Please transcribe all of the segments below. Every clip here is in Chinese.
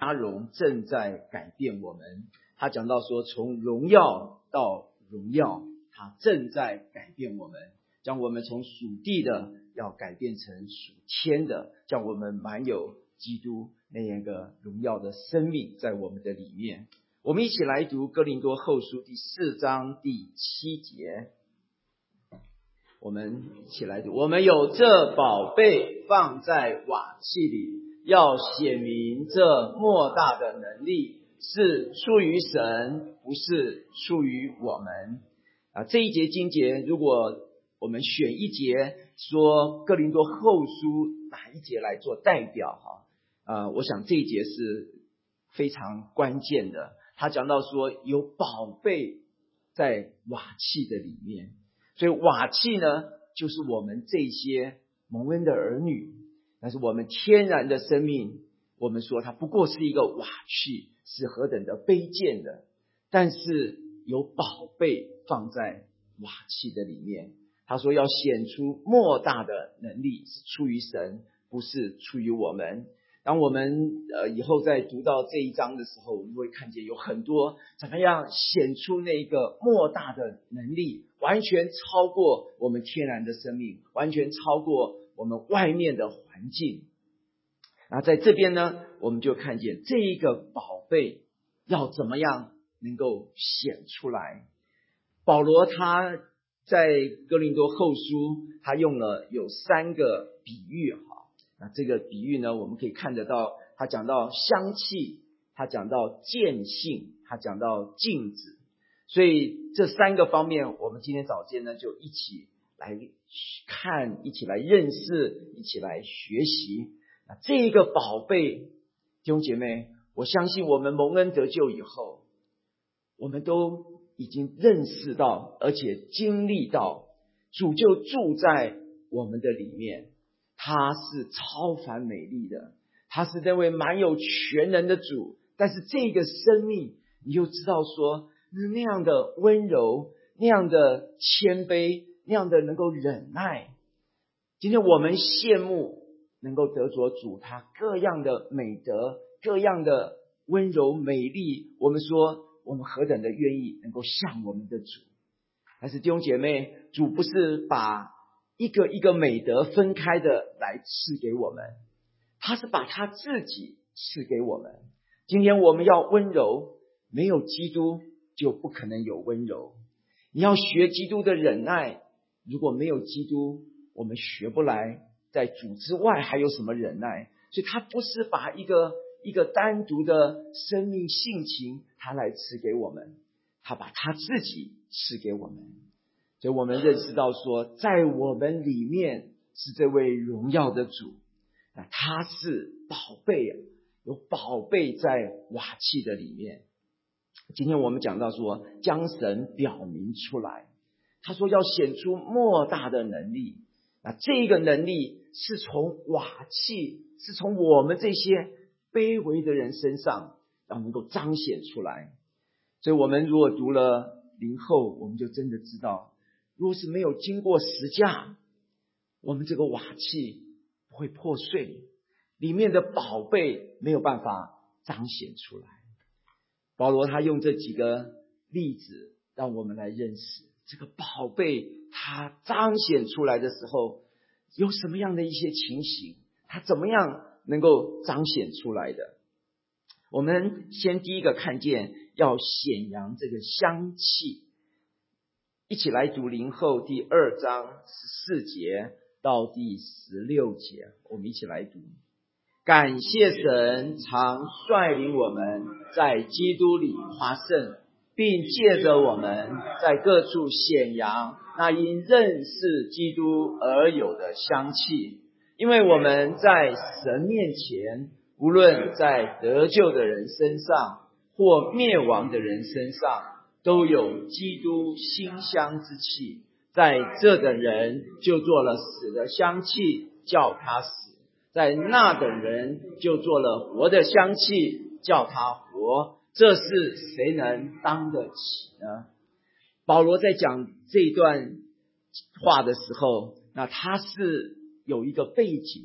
他荣正在改变我们。他讲到说，从荣耀到荣耀，他正在改变我们，将我们从属地的要改变成属天的，叫我们满有基督那样一个荣耀的生命在我们的里面。我们一起来读哥林多后书第4章第7节，我们一起来读。我们有这宝贝放在瓦器里，要显明这莫大的能力是出于神，不是出于我们。这一节经节，如果我们选一节说哥林多后书哪一节来做代表，我想这一节是非常关键的。他讲到说有宝贝在瓦器的里面，所以瓦器呢，就是我们这些蒙恩的儿女，但是我们天然的生命，我们说它不过是一个瓦器，是何等的卑贱的，但是有宝贝放在瓦器的里面。他说要显出莫大的能力是出于神，不是出于我们。当我们以后在读到这一章的时候，我们会看见有很多怎么样显出那个莫大的能力，完全超过我们天然的生命，完全超过我们外面的环境。然后在这边呢，我们就看见这一个宝贝要怎么样能够显出来。保罗他在哥林多后书，他用了有3个比喻。那这个比喻呢，我们可以看得到，他讲到香气，他讲到见性，他讲到镜子。所以这3个方面，我们今天早间呢就一起来看，一起来认识，一起来学习。那这一个宝贝，弟兄姐妹，我相信我们蒙恩得救以后，我们都已经认识到，而且经历到主就住在我们的里面，他是超凡美丽的，他是那位满有全能的主。但是这个生命，你就知道说那样的温柔，那样的谦卑，那样的能够忍耐。今天我们羡慕能够得着主他各样的美德，各样的温柔美丽，我们说我们何等的愿意能够像我们的主。但是弟兄姐妹，主不是把一个一个美德分开的来赐给我们，他是把他自己赐给我们。今天我们要温柔，没有基督就不可能有温柔。你要学基督的忍耐，如果没有基督，我们学不来。在主之外还有什么忍耐？所以他不是把一个单独的生命性情他来赐给我们，他把他自己赐给我们。所以我们认识到说，在我们里面是这位荣耀的主，那他是宝贝，有宝贝在瓦器的里面。今天我们讲到说，将神表明出来，他说要显出莫大的能力。那这个能力是从瓦器，是从我们这些卑微的人身上要能够彰显出来。所以我们如果读了灵后，我们就真的知道，如果是没有经过十架，我们这个瓦器不会破碎，里面的宝贝没有办法彰显出来。保罗他用这几个例子让我们来认识这个宝贝，它彰显出来的时候有什么样的一些情形，它怎么样能够彰显出来的。我们先第一个看见要显扬这个香气，一起来读灵后第2章14节到第16节，我们一起来读。感谢神常率领我们在基督里夸胜，并借着我们在各处显扬那因认识基督而有的香气。因为我们在神面前，无论在得救的人身上或灭亡的人身上，都有基督馨香之气。在这等人就做了死的香气，叫他死；在那等人就做了活的香气，叫他活。这是谁能当得起呢？保罗在讲这段话的时候，那他是有一个背景的。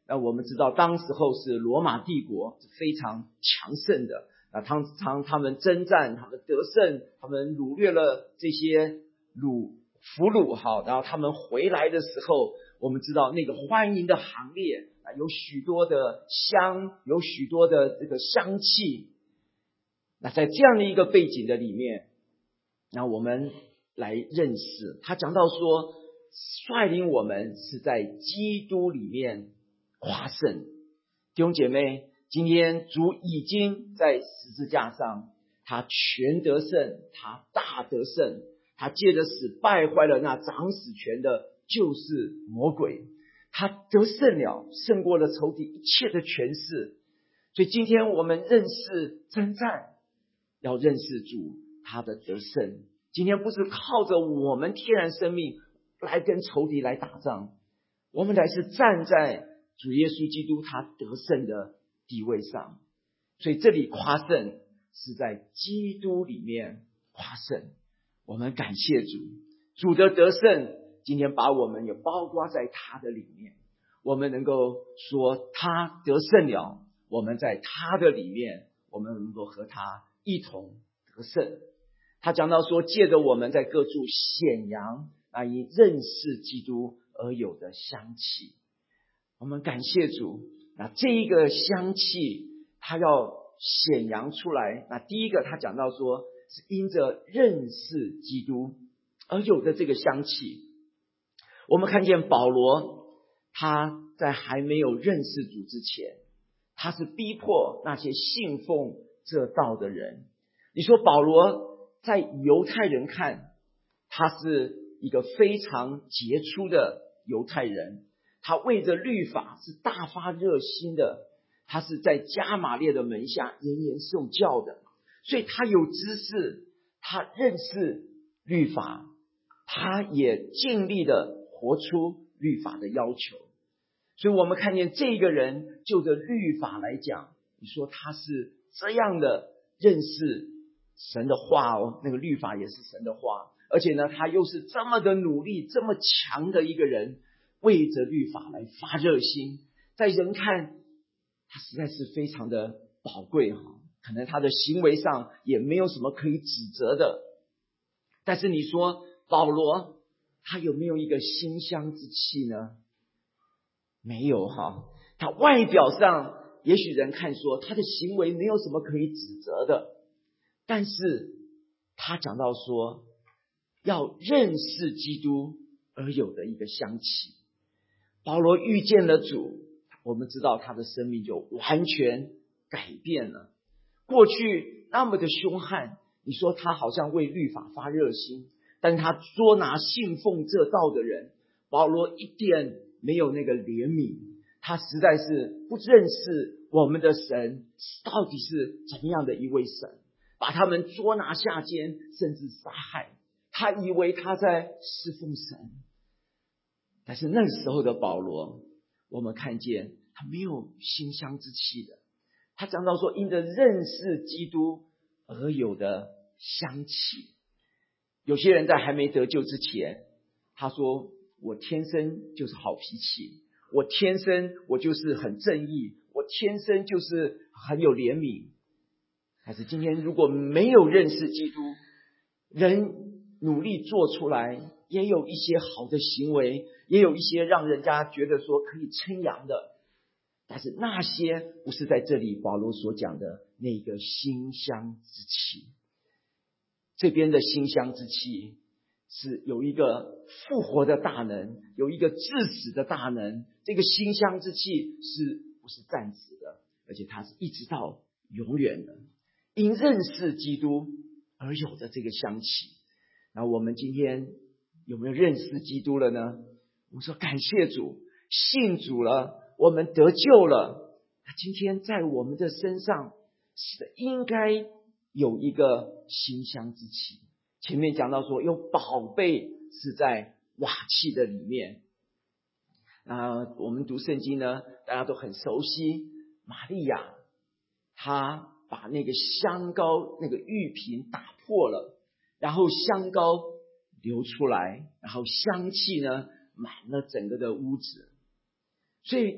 那我们知道当时候是罗马帝国是非常强盛的，他们征战，他们得胜，他们掳掠了这些俘虏，好，然后他们回来的时候，我们知道那个欢迎的行列有许多的香，有许多的这个香气。那在这样的一个背景的里面，那我们来认识，他讲到说，率领我们是在基督里面夸胜。弟兄姐妹，今天主已经在十字架上，他全得胜，他大得胜，他借着死败坏了那掌死权的，就是魔鬼，他得胜了，胜过了仇敌一切的权势。所以今天我们认识征战，要认识主他的得胜。今天不是靠着我们天然生命来跟仇敌来打仗，我们乃是站在主耶稣基督他得胜的地位上。所以这里夸胜是在基督里面夸胜。我们感谢主，主的得胜今天把我们也包括在他的里面，我们能够说他得胜了，我们在他的里面，我们能够和他一同得胜。他讲到说，借着我们在各处显扬那因认识基督而有的香气。我们感谢主，那这一个香气他要显扬出来。那第一个他讲到说，是因着认识基督而有的这个香气。我们看见保罗他在还没有认识主之前，他是逼迫那些信奉这道的人。你说保罗在犹太人看，他是一个非常杰出的犹太人，他为着律法是大发热心的，他是在加玛列的门下严严受教的，所以他有知识，他认识律法，他也尽力的活出律法的要求。所以我们看见这个人就着律法来讲，你说他是这样的认识神的话哦，那个律法也是神的话，而且呢他又是这么的努力，这么强的一个人，为着律法来发热心，在人看他实在是非常的宝贵哈，可能他的行为上也没有什么可以指责的。但是你说保罗他有没有一个馨香之气呢？没有哈，他外表上也许人看说他的行为没有什么可以指责的，但是他讲到说要认识基督而有的一个香气。保罗遇见了主，我们知道他的生命就完全改变了。过去那么的凶悍，你说他好像为律法发热心，但是他捉拿信奉这道的人，保罗一点没有那个怜悯，他实在是不认识我们的神到底是怎么样的一位神，把他们捉拿下监，甚至杀害。他以为他在侍奉神，但是那时候的保罗，我们看见他没有馨香之气的。他讲到说，因着认识基督而有的香气。有些人在还没得救之前，他说我天生就是好脾气，我天生我就是很正义，我天生就是很有怜悯。但是今天如果没有认识基督，人努力做出来，也有一些好的行为，也有一些让人家觉得说可以称扬的，但是那些不是在这里保罗所讲的那个馨香之气。这边的馨香之气是有一个复活的大能，有一个致死的大能。这个馨香之气是不是暂时的，而且它是一直到永远的。因认识基督而有的这个香气。那我们今天有没有认识基督了呢？我说感谢主，信主了，我们得救了。那今天在我们的身上是应该有一个馨香之气。前面讲到说有宝贝是在瓦器的里面。我们读圣经呢，大家都很熟悉，玛利亚她把那个香膏那个玉瓶打破了，然后香膏流出来，然后香气呢满了整个的屋子。所以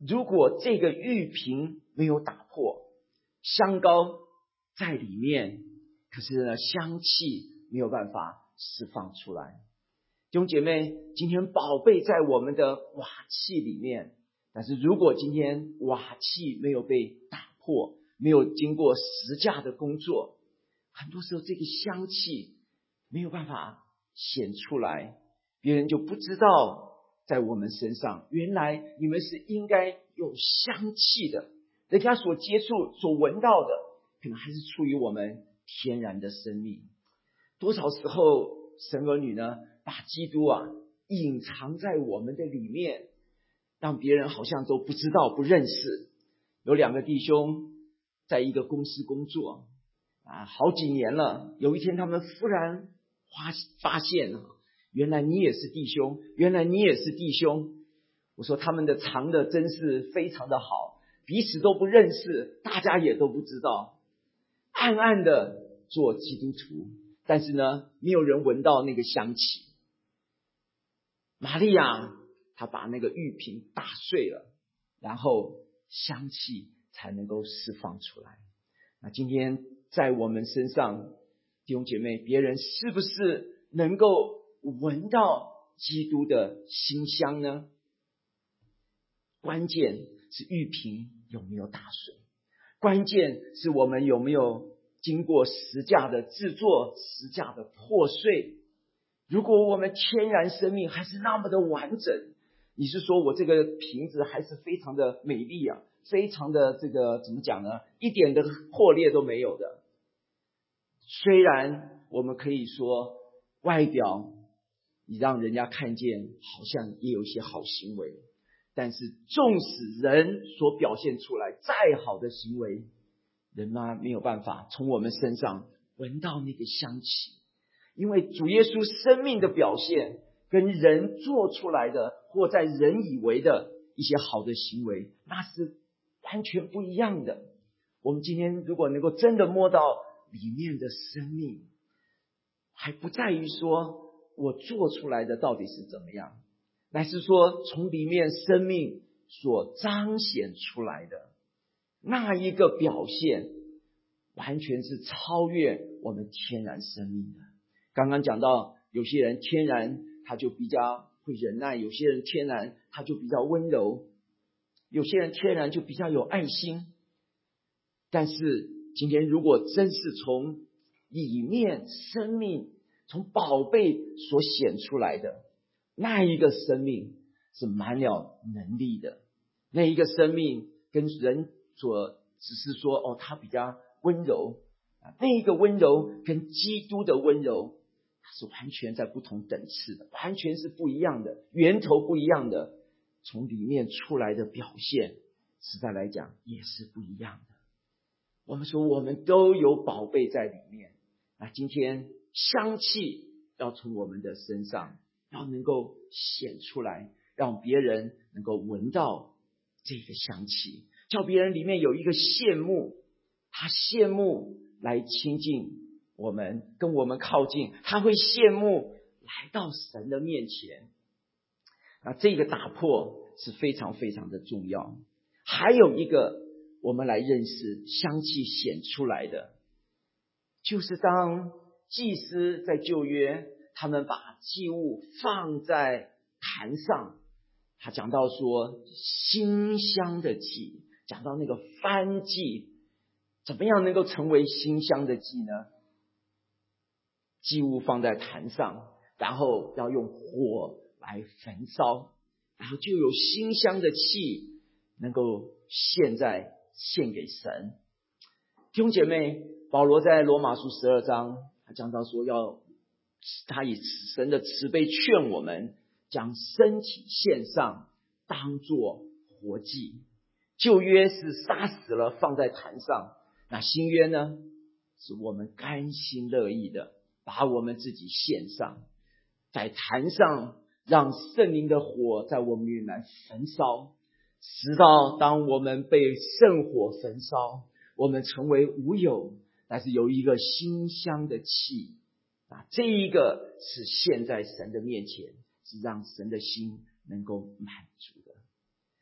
如果这个玉瓶没有打破，香膏在里面，可是呢，香气没有办法释放出来。弟兄姐妹，今天宝贝在我们的瓦器里面，但是如果今天瓦器没有被打破，没有经过十架的工作，很多时候这个香气没有办法显出来，别人就不知道在我们身上，原来你们是应该有香气的。人家所接触、所闻到的，可能还是出于我们天然的生命。多少时候神儿女呢，把基督隐藏在我们的里面，让别人好像都不知道、不认识。有两个弟兄在一个公司工作好几年了，有一天他们忽然发现原来你也是弟兄，原来你也是弟兄。我说他们的藏的真是非常的好，彼此都不认识，大家也都不知道，暗暗的做基督徒，但是呢，没有人闻到那个香气。玛利亚她把那个玉瓶打碎了，然后香气才能够释放出来。那今天在我们身上，弟兄姐妹，别人是不是能够闻到基督的馨香呢？关键是玉瓶有没有打碎，关键是我们有没有经过十架的制作，十架的破碎。如果我们天然生命还是那么的完整，你是说我这个瓶子还是非常的美丽非常的怎么讲呢，一点的破裂都没有的。虽然我们可以说外表你让人家看见好像也有一些好行为，但是纵使人所表现出来再好的行为，人没有办法从我们身上闻到那个香气。因为主耶稣生命的表现跟人做出来的或在人以为的一些好的行为，那是完全不一样的。我们今天如果能够真的摸到里面的生命，还不在于说我做出来的到底是怎么样，乃是说从里面生命所彰显出来的那一个表现，完全是超越我们天然生命的。刚刚讲到有些人天然他就比较会忍耐，有些人天然他就比较温柔，有些人天然就比较有爱心。但是今天如果真是从里面生命，从宝贝所显出来的那一个生命是满了能力的，那一个生命跟人所只是说他比较温柔，那一个温柔跟基督的温柔是完全在不同等次的，完全是不一样的，源头不一样的，从里面出来的表现实在来讲也是不一样的。我们说我们都有宝贝在里面，那今天香气要从我们的身上要能够显出来，让别人能够闻到这个香气，叫别人里面有一个羡慕，他羡慕来亲近我们，跟我们靠近，他会羡慕来到神的面前。那这个打破是非常非常的重要。还有一个我们来认识香气显出来的，就是当祭司在旧约他们把祭物放在坛上，他讲到说馨香的祭，讲到那个燔祭，怎么样能够成为馨香的祭呢？祭物放在坛上，然后要用火来焚烧，然后就有馨香的气能够献给神。弟兄姐妹，保罗在罗马书12章他讲到说，他以神的慈悲劝我们将身体献上，当作活祭。旧约是杀死了放在坛上，那新约呢，是我们甘心乐意的把我们自己献上，在坛上让圣灵的火在我们里面来焚烧，直到当我们被圣火焚烧，我们成为无有，但是有一个馨香的气这一个是献在神的面前，是让神的心能够满足的。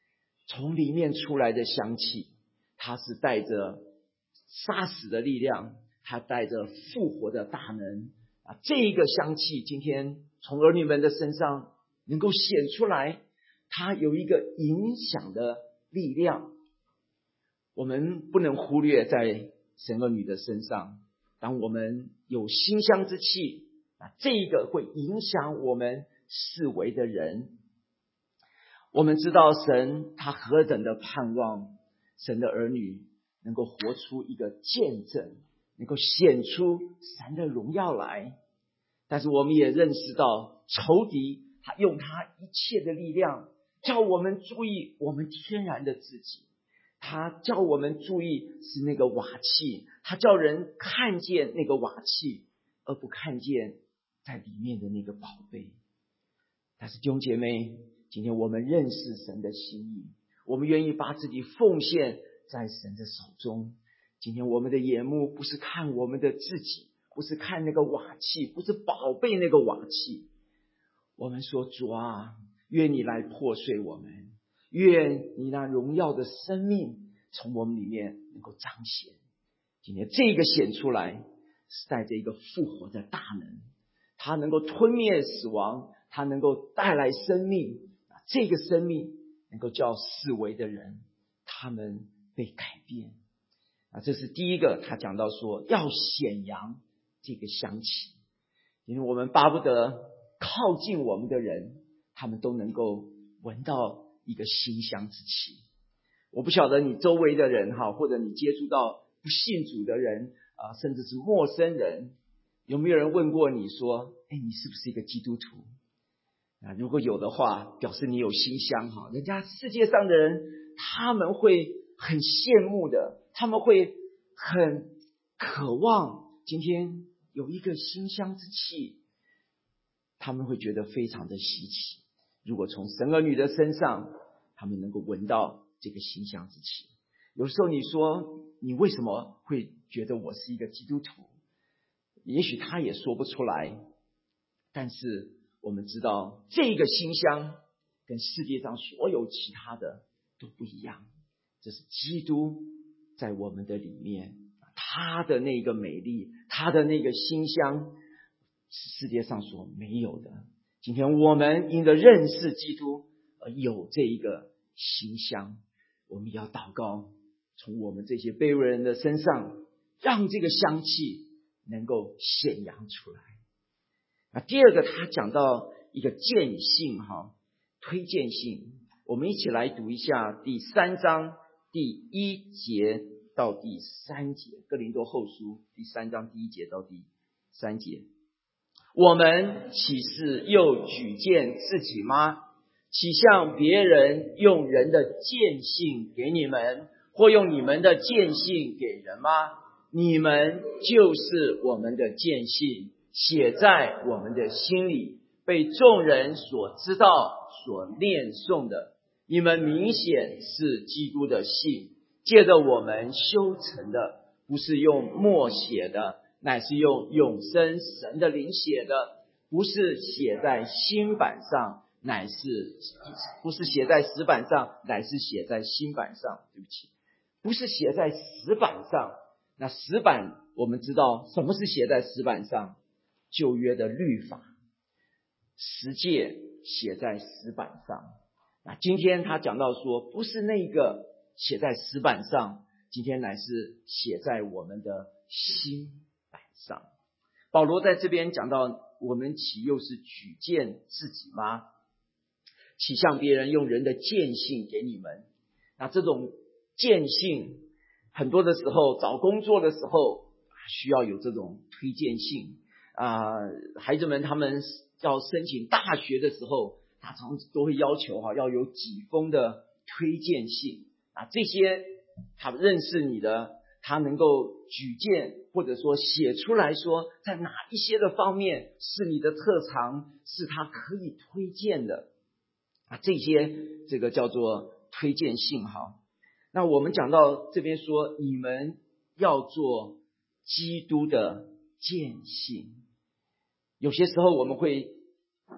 从里面出来的香气，它是带着杀死的力量，它带着复活的大能啊！这个香气今天从儿女们的身上能够显出来，它有一个影响的力量。我们不能忽略在神儿女的身上，当我们有馨香之气啊，这个会影响我们四围的人。我们知道神他何等的盼望神的儿女能够活出一个见证，能够显出神的荣耀来。但是我们也认识到仇敌他用他一切的力量叫我们注意我们天然的自己，他叫我们注意是那个瓦器，他叫人看见那个瓦器而不看见在里面的那个宝贝。但是弟兄姐妹，今天我们认识神的心意，我们愿意把自己奉献在神的手中。今天我们的眼目不是看我们的自己，不是看那个瓦器，不是宝贝那个瓦器。我们说主啊，愿你来破碎我们，愿你那荣耀的生命从我们里面能够彰显。今天这个显出来是带着一个复活的大能，它能够吞灭死亡，它能够带来生命，这个生命能够叫四围的人他们被改变。这是第一个，他讲到说要显扬这个香气，因为我们巴不得靠近我们的人他们都能够闻到一个馨香之气。我不晓得你周围的人或者你接触到不信主的人甚至是陌生人，有没有人问过你说你是不是一个基督徒？如果有的话，表示你有馨香人家世界上的人他们会很羡慕的，他们会很渴望今天有一个馨香之气，他们会觉得非常的稀奇。如果从神儿女的身上他们能够闻到这个馨香之气，有时候你说你为什么会觉得我是一个基督徒，也许他也说不出来，但是我们知道这个馨香跟世界上所有其他的都不一样，这是基督在我们的里面，他的那个美丽，他的那个馨香是世界上所没有的。今天我们因着认识基督而有这一个馨香，我们要祷告，从我们这些卑微人的身上让这个香气能够显扬出来。第二个他讲到一个荐信推荐信，我们一起来读一下第3章第1节到第3节，哥林多后书第3章第1节到第3节。我们岂是又举荐自己吗？岂像别人用人的荐信给你们，或用你们的荐信给人吗？你们就是我们的荐信，写在我们的心里，被众人所知道，所念诵的。你们明显是基督的信，借着我们修成的，不是用墨写的，乃是用永生神的灵写的，不是写在新版上，不是写在石板上，乃是写在新版上。对不起，不是写在石板上。那石板我们知道什么是写在石板上，旧约的律法十诫写在石板上。那今天他讲到说，不是那个写在石板上，今天乃是写在我们的心板上。保罗在这边讲到，我们岂又是举荐自己吗？岂像别人用人的荐信给你们？那这种荐信很多的时候，找工作的时候需要有这种推荐信孩子们他们要申请大学的时候，他常都会要求要有几封的推荐信这些他认识你的，他能够举荐或者说写出来说在哪一些的方面是你的特长，是他可以推荐的这些这个叫做推荐信那我们讲到这边说，你们要做基督的荐信。有些时候我们会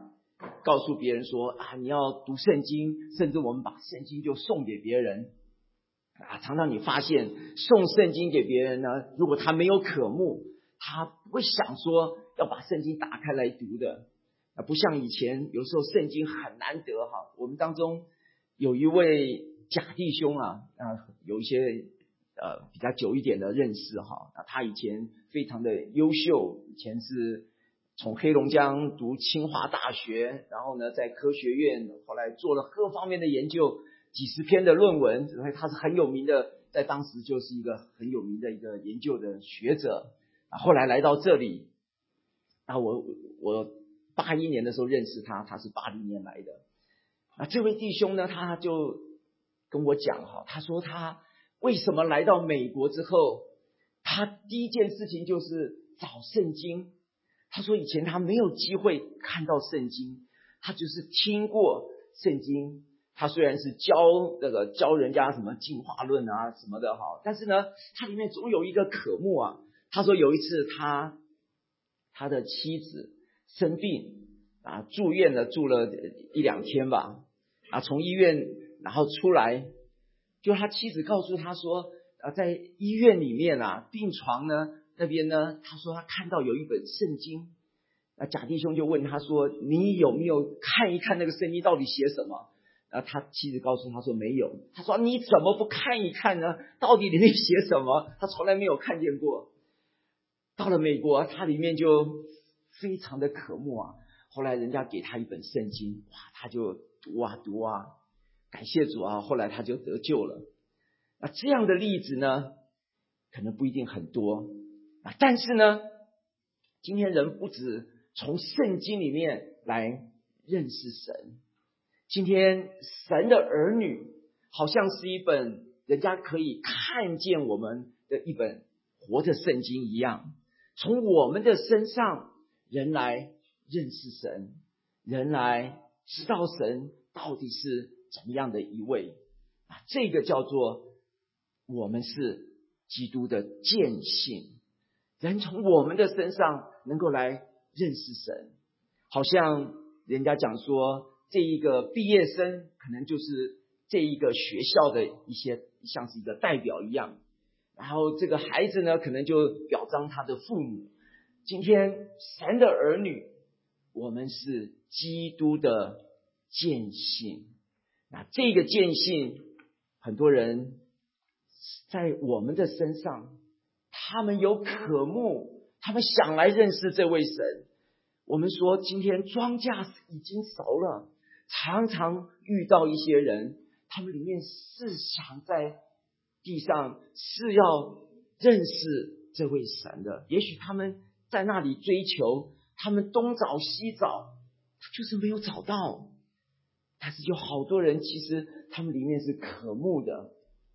告诉别人说你要读圣经，甚至我们把圣经就送给别人常常你发现送圣经给别人呢，如果他没有渴慕，他不会想说要把圣经打开来读的不像以前有时候圣经很难得我们当中有一位贾弟兄有一些比较久一点的认识他以前非常的优秀，以前是从黑龙江读清华大学，然后呢在科学院后来做了各方面的研究，几十篇的论文，所以他是很有名的，在当时就是一个很有名的一个研究的学者后来来到这里我81年的时候认识他，他是80年来的这位弟兄呢，他就跟我讲他说他为什么来到美国之后，他第一件事情就是找圣经。他说以前他没有机会看到圣经，他就是听过圣经，他虽然是教人家什么进化论什么的但是呢他里面总有一个渴慕他说有一次他的妻子生病住院了，住了1-2天吧从医院然后出来，就他妻子告诉他说在医院里面病床呢那边呢，他说他看到有一本圣经贾弟兄就问他说你有没有看一看那个圣经到底写什么他妻子告诉他说没有，他说你怎么不看一看呢？到底里面写什么？他从来没有看见过。到了美国他里面就非常的渴慕后来人家给他一本圣经他就读感谢主后来他就得救了这样的例子呢可能不一定很多但是呢今天人不止从圣经里面来认识神，今天神的儿女好像是一本人家可以看见我们的一本活的圣经一样，从我们的身上人来认识神，人来知道神到底是怎么样的一位这个叫做我们是基督的见性，人从我们的身上能够来认识神。好像人家讲说这一个毕业生可能就是这一个学校的一些像是一个代表一样，然后这个孩子呢可能就表彰他的父母。今天神的儿女我们是基督的见性这个见性很多人在我们的身上他们有渴慕，他们想来认识这位神。我们说今天庄稼已经熟了，常常遇到一些人，他们里面是想在地上是要认识这位神的，也许他们在那里追求，他们东找西找，就是没有找到。但是有好多人其实他们里面是渴慕的。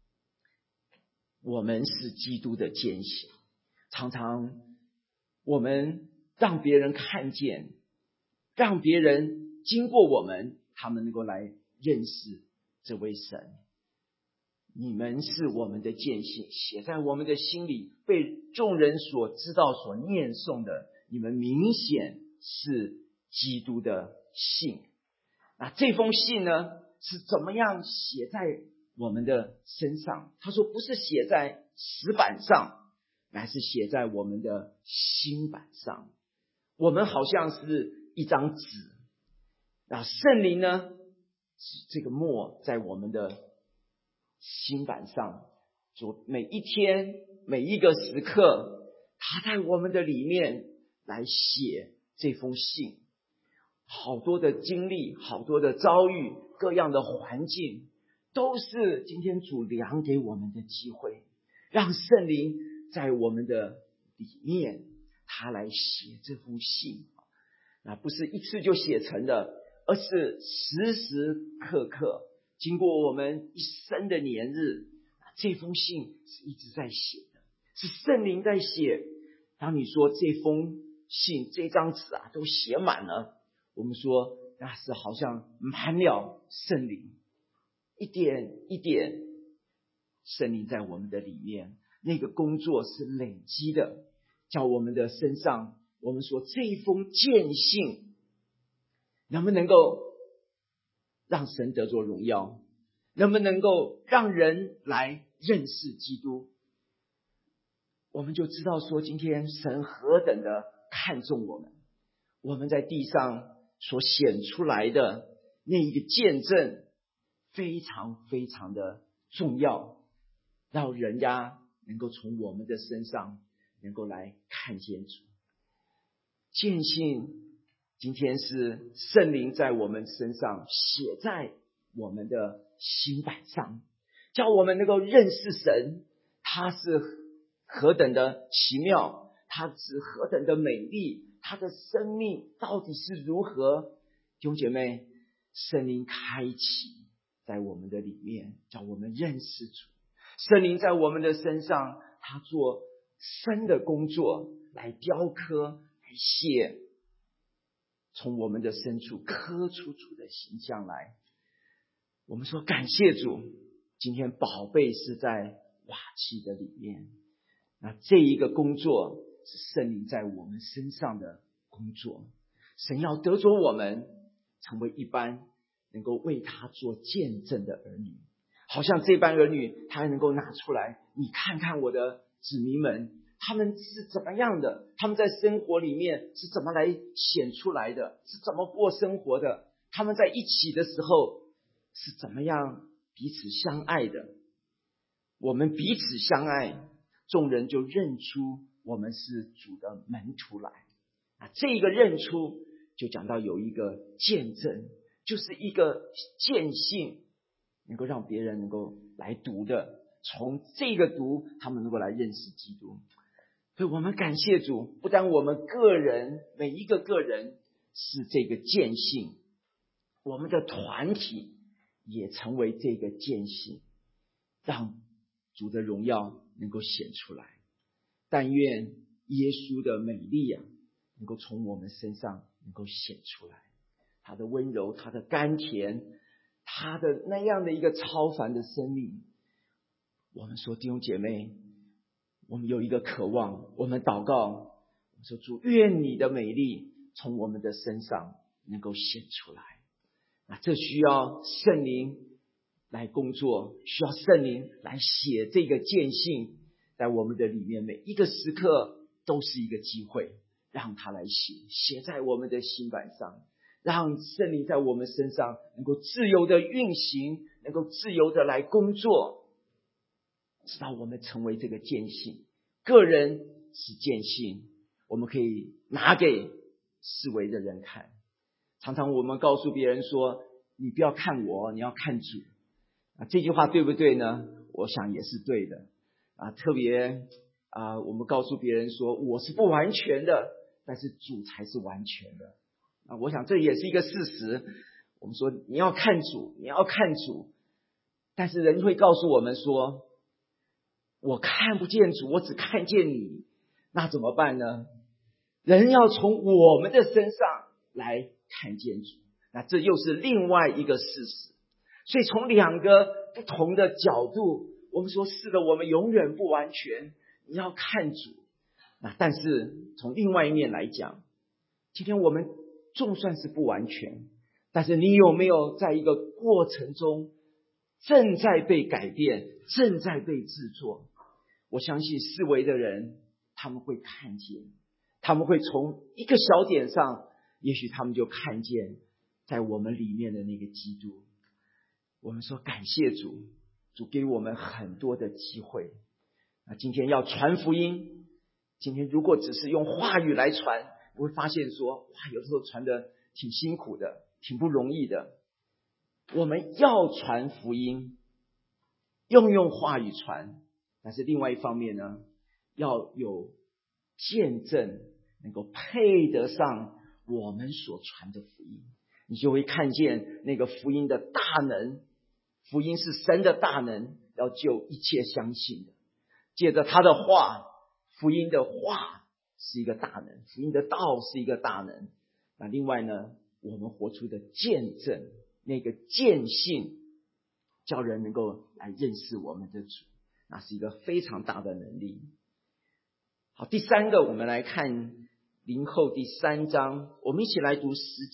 我们是基督的见性，常常我们让别人看见，让别人经过我们，他们能够来认识这位神。你们是我们的见性，写在我们的心里，被众人所知道所念诵的，你们明显是基督的信。这封信呢是怎么样写在我们的身上？他说不是写在石板上，乃是写在我们的心板上。我们好像是一张纸，圣灵呢是这个墨在我们的心板上，每一天每一个时刻，他在我们的里面来写这封信。好多的经历，好多的遭遇，各样的环境，都是今天主量给我们的机会，让圣灵在我们的里面，他来写这封信。不是一次就写成的，而是时时刻刻经过我们一生的年日，这封信是一直在写的，是圣灵在写。当你说这封信这张纸都写满了，我们说那是好像满了圣灵，一点一点圣灵在我们的里面，那个工作是累积的，叫我们的身上，我们说这一封见信能不能够让神得着荣耀？能不能够让人来认识基督？我们就知道说，今天神何等的看重我们，我们在地上所显出来的那一个见证非常非常的重要，让人家能够从我们的身上能够来看见主。见信今天是圣灵在我们身上写在我们的心板上，叫我们能够认识神，他是何等的奇妙，他是何等的美丽，他的生命到底是如何。弟兄姐妹，圣灵开启在我们的里面，叫我们认识主。圣灵在我们的身上，他做深的工作，来雕刻，来写，从我们的深处刻出主的形象来。我们说感谢主，今天宝贝是在瓦器的里面，那这一个工作是圣灵在我们身上的工作。神要得着我们成为一般能够为他做见证的儿女，好像这班儿女他能够拿出来，你看看我的子民们，他们是怎么样的，他们在生活里面是怎么来显出来的，是怎么过生活的，他们在一起的时候是怎么样彼此相爱的。我们彼此相爱，众人就认出我们是主的门徒来。这个认出就讲到有一个见证，就是一个见信，能够让别人能够来读的，从这个读他们能够来认识基督。所以我们感谢主，不但我们个人每一个个人是这个见信，我们的团体也成为这个见信，让主的荣耀能够显出来。但愿耶稣的美丽能够从我们身上能够显出来，他的温柔，他的甘甜，他的那样的一个超凡的生命。我们说弟兄姐妹，我们有一个渴望，我们祷告，我们说主，愿你的美丽从我们的身上能够显出来。这需要圣灵来工作，需要圣灵来写这个见信在我们的里面，每一个时刻都是一个机会，让他来写在我们的心板上，让圣灵在我们身上能够自由的运行，能够自由的来工作，直到我们成为这个见信。个人是见信，我们可以拿给四围的人看。常常我们告诉别人说，你不要看我，你要看主。这句话对不对呢？我想也是对的。特别我们告诉别人说，我是不完全的，但是主才是完全的。我想这也是一个事实。我们说你要看主，你要看主，但是人会告诉我们说，我看不见主，我只看见你，那怎么办呢？人要从我们的身上来看见主，那这又是另外一个事实。所以从两个不同的角度，我们说是的，我们永远不完全，你要看主。但是从另外一面来讲，今天我们纵算是不完全，但是你有没有在一个过程中正在被改变，正在被制作？我相信四围的人他们会看见，他们会从一个小点上，也许他们就看见在我们里面的那个基督。我们说感谢主，主给我们很多的机会。今天要传福音，今天如果只是用话语来传，你会发现说，有时候传的挺辛苦的，挺不容易的。我们要传福音，用话语传，但是另外一方面呢，要有见证能够配得上我们所传的福音，你就会看见那个福音的大能。福音是神的大能，要救一切相信的。借着他的话，福音的话是一个大能，福音的道是一个大能。另外呢，我们活出的见证，那个见信，叫人能够来认识我们的主，那是一个非常大的能力。好，第三个我们来看林后第3章，我们一起来读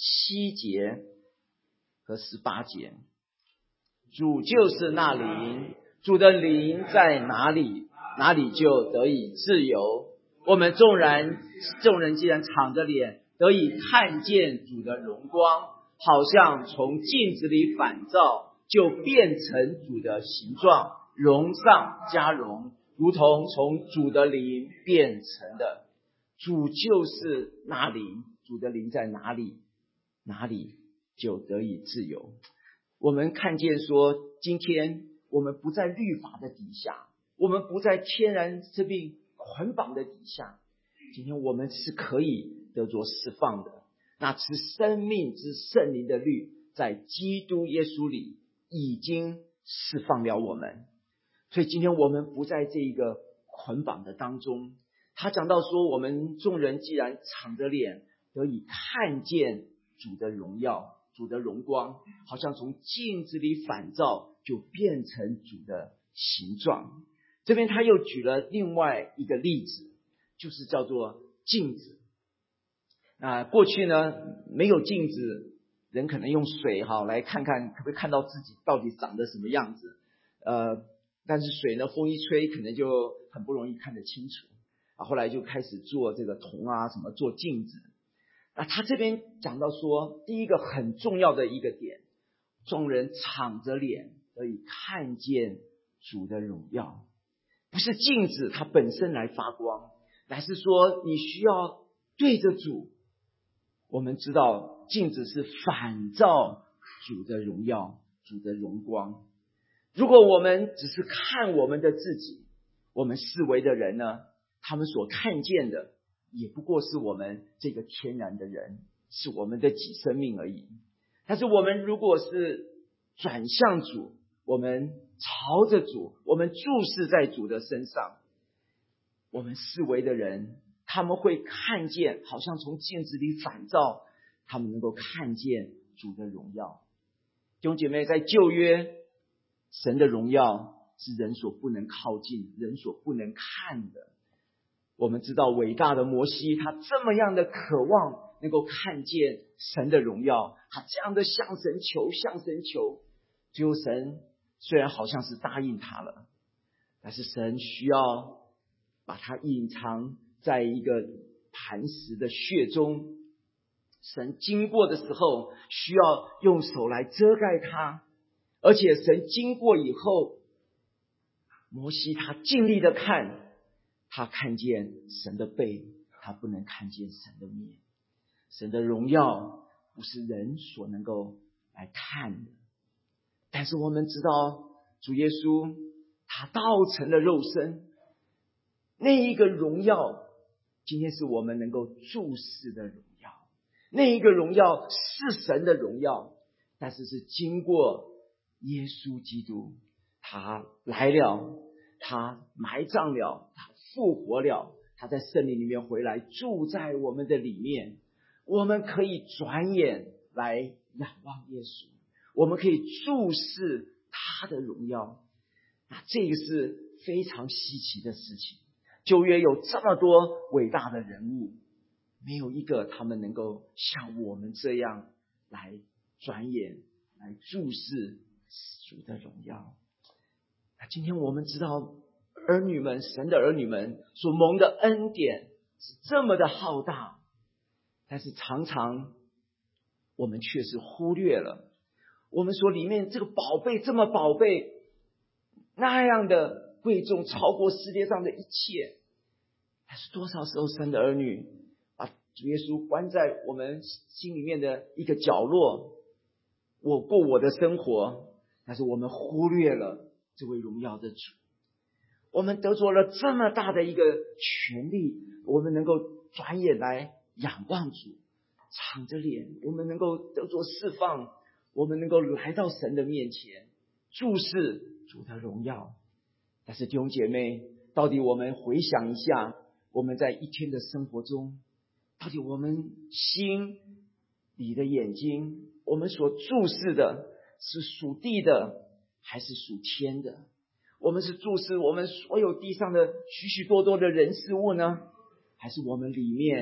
17节和18节。主就是那灵，主的灵在哪里，哪里就得以自由。我们众人既然敞着脸，得以看见主的荣光，好像从镜子里反照，就变成主的形状，荣上加荣，如同从主的灵变成的。主就是那灵，主的灵在哪里，哪里就得以自由。我们看见说，今天我们不在律法的底下，我们不在天然生命捆绑的底下，今天我们是可以得着释放的。那持生命之圣灵的律，在基督耶稣里已经释放了我们，所以今天我们不在这一个捆绑的当中。他讲到说，我们众人既然敞着脸，得以看见主的荣耀，主的荣光，好像从镜子里反照，就变成主的形状。这边他又举了另外一个例子，就是叫做镜子。过去呢，没有镜子，人可能用水来看看可不可以看到自己到底长得什么样子。但是水呢，风一吹，可能就很不容易看得清楚。后来就开始做这个铜什么做镜子。他这边讲到说，第一个很重要的一个点，众人敞着脸得以看见主的荣耀，不是镜子它本身来发光，乃是说你需要对着主。我们知道镜子是反照主的荣耀，主的荣光。如果我们只是看我们的自己，我们四围的人呢，他们所看见的也不过是我们这个天然的人，是我们的己生命而已。但是我们如果是转向主，我们朝着主，我们注视在主的身上，我们四围的人他们会看见，好像从镜子里反照，他们能够看见主的荣耀。弟兄姐妹，在旧约，神的荣耀是人所不能靠近，人所不能看的。我们知道伟大的摩西，他这么样的渴望能够看见神的荣耀，他这样的向神求，最后神虽然好像是答应他了，但是神需要把他隐藏在一个磐石的穴中。神经过的时候需要用手来遮盖他，而且神经过以后，摩西他尽力的看，他看见神的背，他不能看见神的面。神的荣耀不是人所能够来看的。但是我们知道主耶稣他道成了肉身，那一个荣耀今天是我们能够注视的荣耀，那一个荣耀是神的荣耀，但是是经过耶稣基督，他来了，他埋葬了，他复活了，他在圣灵里面回来住在我们的里面，我们可以转眼来仰望耶稣，我们可以注视他的荣耀。这个是非常稀奇的事情。旧约有这么多伟大的人物，没有一个他们能够像我们这样来转眼来注视主的荣耀。今天我们知道儿女们，神的儿女们所蒙的恩典是这么的浩大，但是常常我们却是忽略了，我们说里面这个宝贝这么宝贝，那样的贵重，超过世界上的一切。但是多少时候神的儿女把主耶稣关在我们心里面的一个角落，我过我的生活，但是我们忽略了这位荣耀的主。我们得着了这么大的一个权利，我们能够转眼来仰望主，敞着脸，我们能够得着释放，我们能够来到神的面前，注视主的荣耀。但是弟兄姐妹，到底我们回想一下，我们在一天的生活中，到底我们心里的眼睛，我们所注视的是属地的还是属天的？我们是注视我们所有地上的许许多多的人事物呢，还是我们里面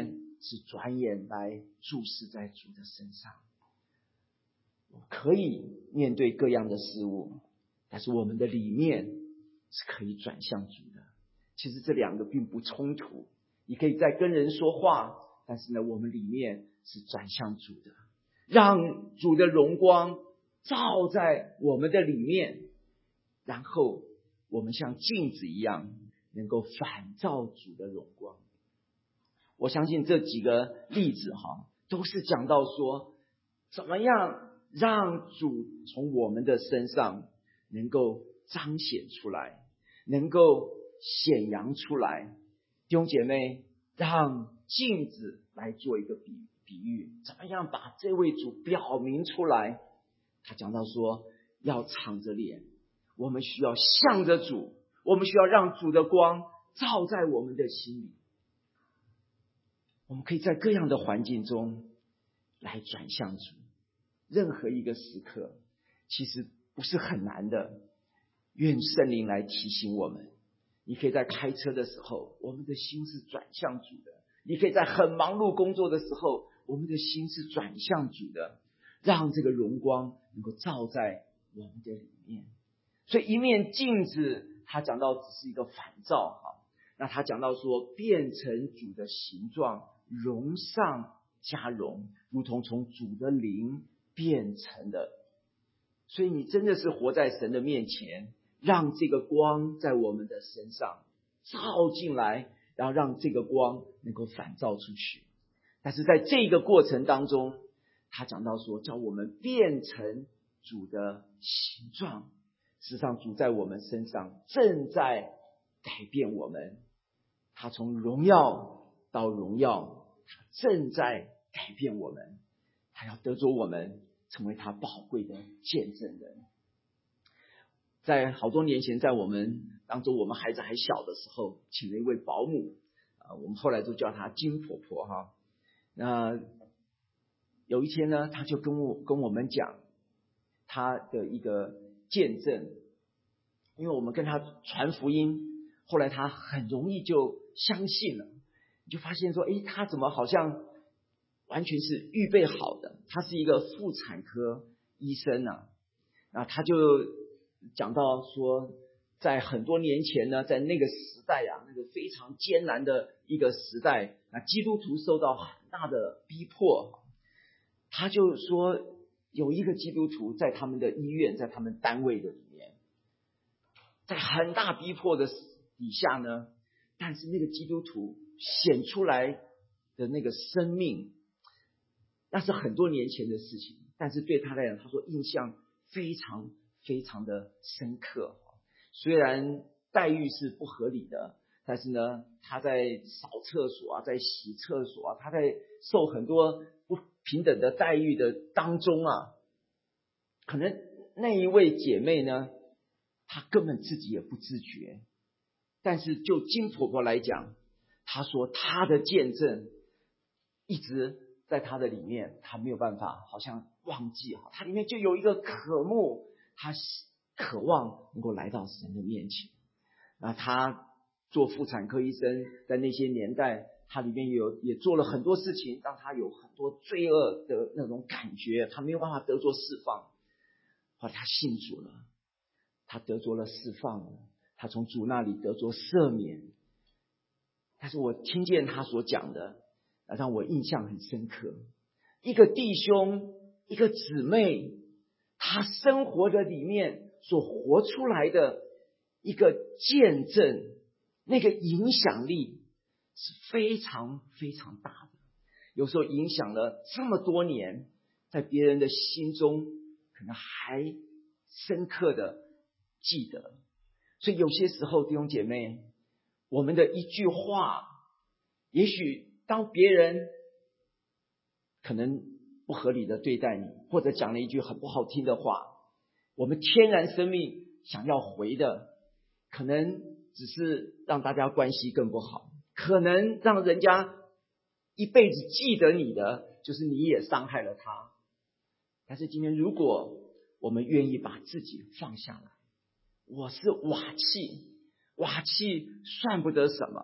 是转眼来注视在主的身上。可以面对各样的事物，但是我们的里面是可以转向主的。其实这两个并不冲突，你可以在跟人说话，但是呢，我们里面是转向主的，让主的荣光照在我们的里面，然后我们像镜子一样能够反照主的荣光。我相信这几个例子都是讲到说怎么样让主从我们的身上能够彰显出来，能够显扬出来。弟兄姐妹，让镜子来做一个比喻，怎么样把这位主表明出来。他讲到说要敞着脸，我们需要向着主，我们需要让主的光照在我们的心里。我们可以在各样的环境中来转向主，任何一个时刻其实不是很难的。愿圣灵来提醒我们，你可以在开车的时候，我们的心是转向主的；你可以在很忙碌工作的时候，我们的心是转向主的，让这个荣光能够照在我们的里面。所以一面镜子，他讲到只是一个反照，那他讲到说变成主的形状，荣上加荣，如同从主的灵变成的。所以你真的是活在神的面前，让这个光在我们的身上照进来，然后让这个光能够反照出去。但是在这个过程当中，他讲到说叫我们变成主的形状。事实上主在我们身上正在改变我们，他从荣耀到荣耀，他正在改变我们，他要得着我们成为他宝贵的见证人。在好多年前，在我们当中，我们孩子还小的时候，请了一位保姆，我们后来都叫她金婆婆哈。那有一天呢，她就跟我们讲她的一个见证，因为我们跟她传福音，后来她很容易就相信了。你就发现说，她怎么好像完全是预备好的？她是一个妇产科医生啊，那她就讲到说，在很多年前呢，在那个时代啊，那个非常艰难的一个时代，那基督徒受到很大的逼迫。他就说有一个基督徒在他们的医院，在他们单位的里面，在很大逼迫的底下呢，但是那个基督徒显出来的那个生命，那是很多年前的事情，但是对他来讲，他说印象非常非常的深刻。虽然待遇是不合理的，但是呢，他在扫厕所啊，在洗厕所啊，他在受很多不平等的待遇的当中啊，可能那一位姐妹呢，她根本自己也不自觉。但是就金婆婆来讲，她说她的见证一直在她的里面，她没有办法好像忘记，她里面就有一个渴慕，她渴望能够来到神的面前。那她做妇产科医生，在那些年代，她里面也做了很多事情，让她有很多罪恶的那种感觉，她没有办法得着释放。后来她信主了，她得着了释放了，她从主那里得着赦免。但是我听见她所讲的，让我印象很深刻。一个弟兄，一个姊妹，他生活的里面所活出来的一个见证，那个影响力是非常非常大的。有时候影响了这么多年，在别人的心中可能还深刻的记得。所以有些时候弟兄姐妹，我们的一句话，也许当别人可能不合理的对待你，或者讲了一句很不好听的话，我们天然生命想要回的，可能只是让大家关系更不好，可能让人家一辈子记得你的就是你也伤害了他。但是今天如果我们愿意把自己放下来，我是瓦器，瓦器算不得什么，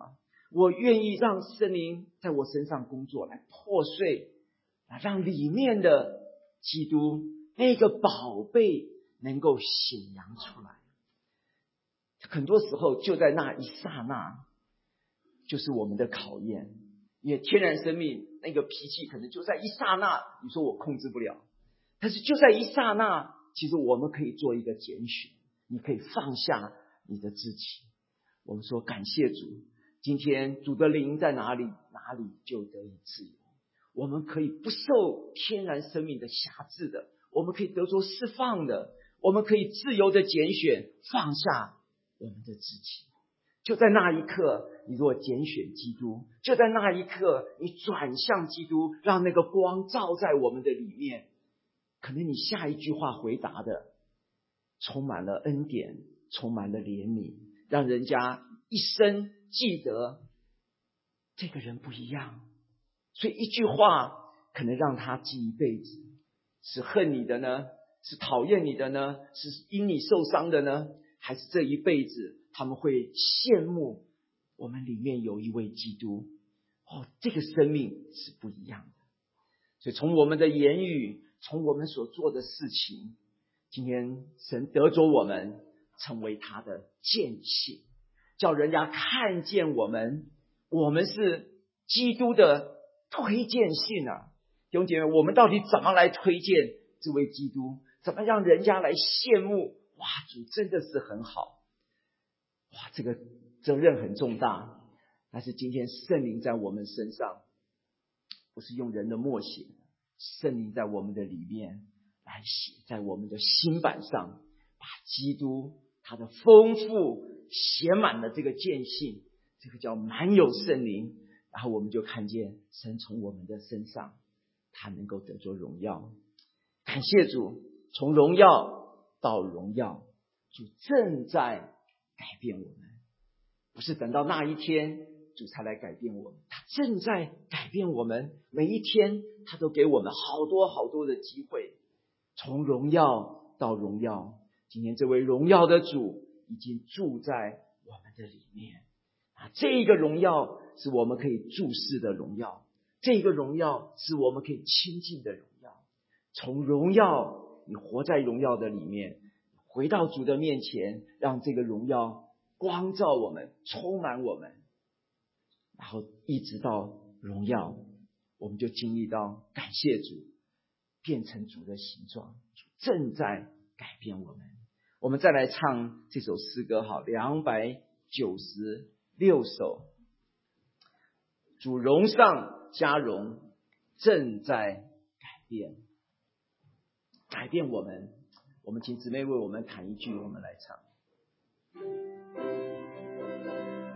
我愿意让圣灵在我身上工作，来破碎，来让里面的基督那个宝贝能够显扬出来。很多时候就在那一刹那，就是我们的考验。因为天然生命那个脾气可能就在一刹那，你说我控制不了，但是就在一刹那，其实我们可以做一个拣选，你可以放下你的自己。我们说感谢主，今天主的灵在哪里，哪里就得以自由。我们可以不受天然生命的辖制的，我们可以得着释放的，我们可以自由的拣选，放下我们的自己。就在那一刻，你若拣选基督，就在那一刻你转向基督，让那个光照在我们的里面，可能你下一句话回答的充满了恩典，充满了怜悯，让人家一生记得这个人不一样。所以一句话可能让他记一辈子。是恨你的呢？是讨厌你的呢？是因你受伤的呢？还是这一辈子他们会羡慕我们里面有一位基督？这个生命是不一样的。所以从我们的言语，从我们所做的事情，今天神得着我们成为他的见信，叫人家看见我们是基督的推荐信啊。弟兄姐妹，我们到底怎么来推荐这位基督？怎么让人家来羡慕？哇，主真的是很好。哇，这个责任很重大。但是今天圣灵在我们身上，不是用人的默写，圣灵在我们的里面来写在我们的心板上，把基督他的丰富写满了这个见信，这个叫满有圣灵。然后我们就看见神从我们的身上他能够得着荣耀。感谢主，从荣耀到荣耀，主正在改变我们，不是等到那一天主才来改变我们，他正在改变我们，每一天他都给我们好多好多的机会，从荣耀到荣耀。今天这位荣耀的主已经住在我们的里面，这个荣耀是我们可以注视的荣耀，这个荣耀是我们可以亲近的荣耀。从荣耀，你活在荣耀的里面，回到主的面前，让这个荣耀光照我们，充满我们，然后一直到荣耀，我们就经历到感谢主，变成主的形状，主正在改变我们。我们再来唱这首诗歌好，296首，主荣上加荣，正在改变我们。我们请姊妹为我们弹一句，我们来唱。